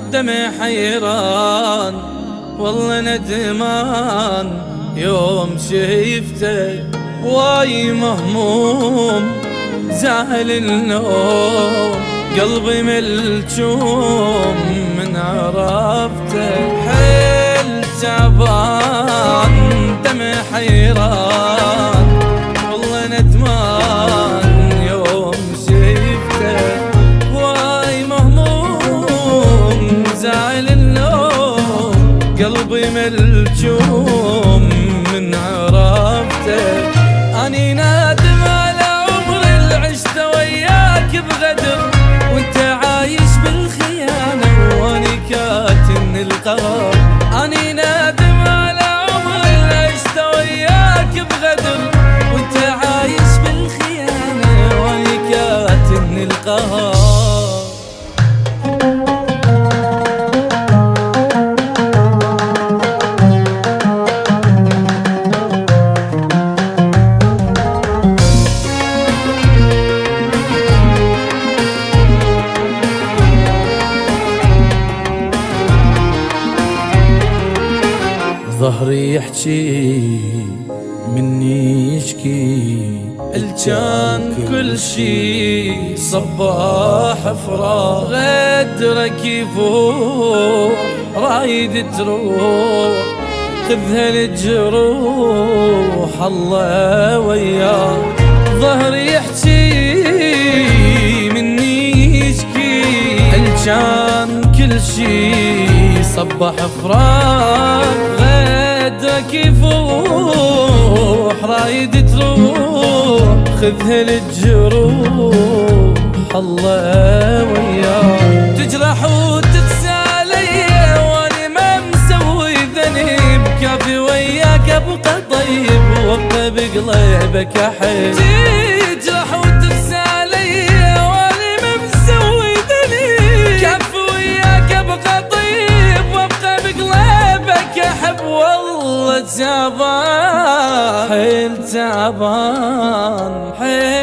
دمي حيران والله ندمان يوم شيفته، واي مهموم زعل النوم، قلبي ملجوم من عرفته. حيل تعبان دمي حيران والله ندمان يوم شيفته، واي مهموم زعل النوم، قلبي ملجوم من عرفته. اني نادم على عمري اللي عشته وياك بغدر، وانت عايش بالخيانة واني كاتم القرار. اني نادم على عمري اللي عشته وياك بغدر، وانت عايش بالخيانة واني كاتم القرار. ظهري يحكي مني يشكي، الجان كل شي صباح فراق، غدرك يفوح رايد تروح، خذها الجروح الله وياك. ظهري يحكي مني يشكي، الجان كل شي صباح فراق، غدرك يفوح رايد تروح، خذها للجروح الله وياك. تجرح وتقسى علي واني ما مسوي ذنب، كافي وياك ابقى طيب وابقى بقلبك احب. تجرح وتقسى علي واني ما مسوي ذنب، كافي وياك ابقى طيب وابقى بقلبك احب. والله تعبان حيل تعبان حيل